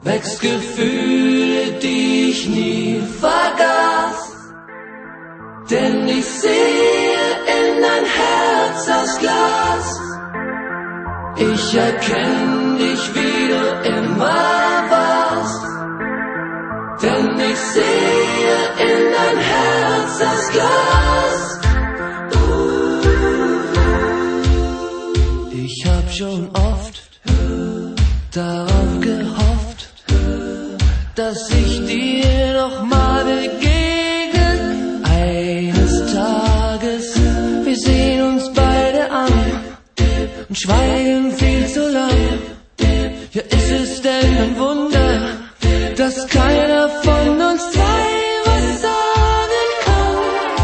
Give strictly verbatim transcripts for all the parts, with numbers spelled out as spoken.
wächst Gefühle, die ich nie vergaß. Denn ich sehe in dein Herz aus Glas. Ich erkenn dich, wie du immer warst. Denn ich sehe in dein Herz aus Glas. Ich hab schon oft darauf gehofft, dass ich dir noch mal begegne. Eines Tages, wir sehen uns beide an und schweigen viel zu lang. Ja, ist es denn ein Wunder, dass keiner von uns zwei was sagen kann?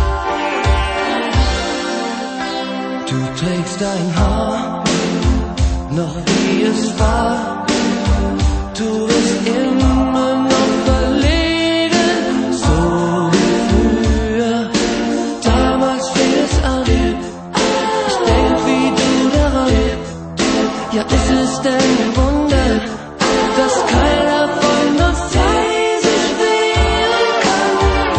Du trägst dein Haar noch wie es war. Du bist immer noch verlegen, so wie früher. Damals fing es an. Ich denk wie du daran. Ja, ist es denn ein Wunder, dass keiner von uns zwei sich wehren kann?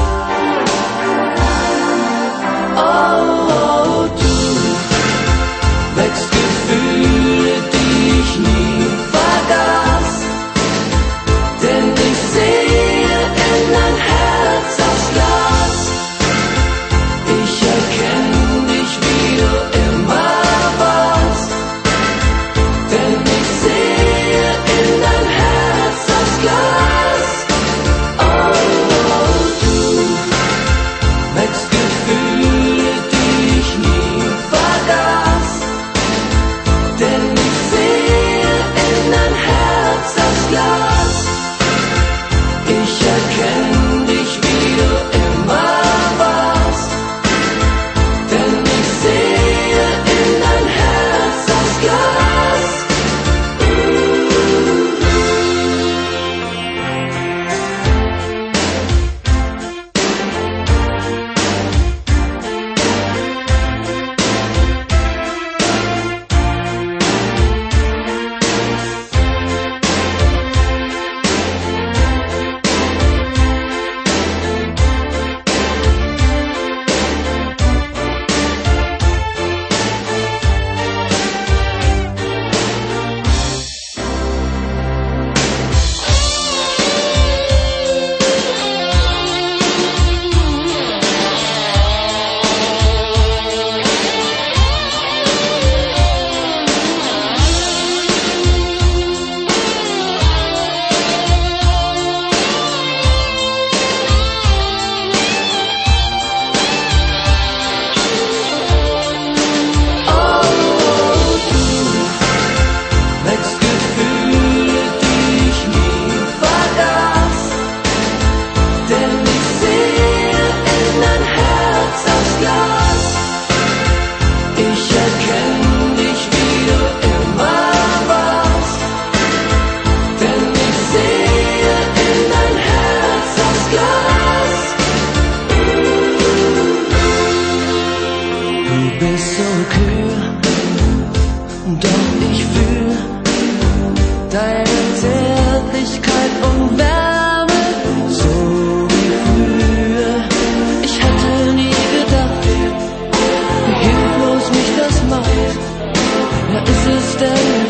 Oh, oh, du wächst Gefühle, die ich nie vergaß. Denn ich sehe in dein Herz aus Glas. Ich erkenn dich, wie du immer warst. Denn ich sehe in dein Herz aus Glas. Oh, oh, du wächst Gefühle, die ich nie vergaß. Denn ich sehe in dein Herz aus Glas. Ich erkenn dich, wie du immer warst. Denn ich sehe in dein Herz aus Glas. Wächst Gefühle, die ich nie vergaß. Denn ich sehe in dein Herz aus Glas. Ich erkenn dich, wie du immer warst. Denn ich sehe in dein Herz aus Glas. Du bist so kühl, doch ich fühl deine Zärtlichkeit und Wärme, so wie früher. Ich hätte nie gedacht, wie hilflos mich das macht. Ja, ist es denn